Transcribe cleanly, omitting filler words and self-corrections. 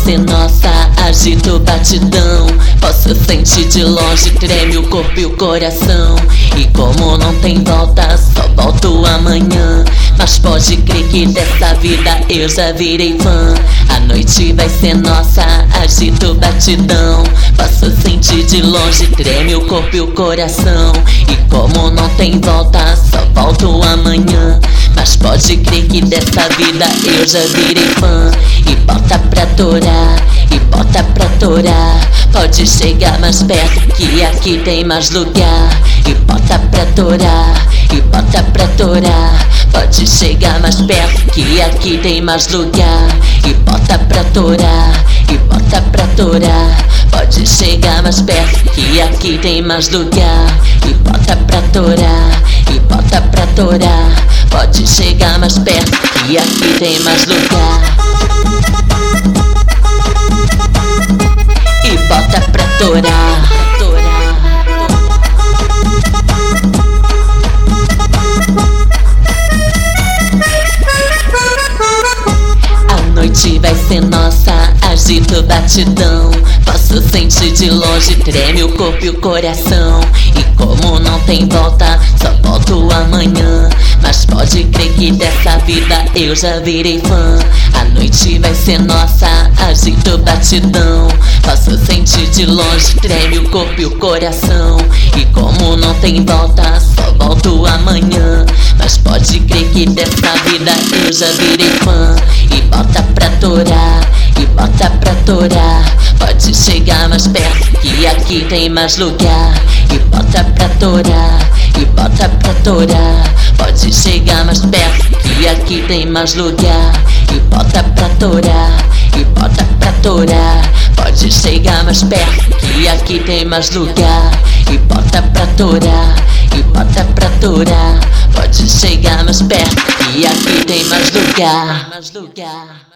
ser nossa, agita o batidão. Posso sentir de longe, treme o corpo e o coração. E como não tem volta, só volto amanhã. Mas pode crer que dessa vida eu já virei fã. A noite vai ser nossa, agita o batidão. Posso sentir de longe, treme o corpo e o coração. E como não tem volta, só volto amanhã. Mas pode crer que dessa vida eu já virei fã. E bota pra torar, e bota pra torar. Pode chegar mais perto que aqui tem mais lugar. E bota pra torar, e bota pra torar. Pode chegar mais perto que aqui tem mais lugar. E bota pra torar, e bota pra torar. Pode chegar mais perto que aqui tem mais lugar. E bota pra torar, e bota pra torar. Pode chegar mais perto que aqui tem mais lugar. E bota pra torar. A noite vai ser nossa, agita o batidão. Posso sentir de longe, treme o corpo e o coração. E como não tem volta, só volto amanhã. Mas pode crer que dessa vida eu já virei fã. A noite vai ser nossa, agita o batidão. Posso sentir de longe, treme o corpo e o coração. E como não tem volta, só volto amanhã. Mas pode crer que dessa vida eu já virei fã. E bota pra torar, e bota pra torar. Pode chegar mais perto que aqui tem mais lugar. E bota pra torar, e bota pra torar. Pode chegar mais perto que aqui tem mais lugar. E bota pra torar, e bota pra torar. Pode chegar mais perto que aqui tem mais lugar. E bota pra torar, e bota pra torar. Pode chegar mais perto que aqui tem mais lugar.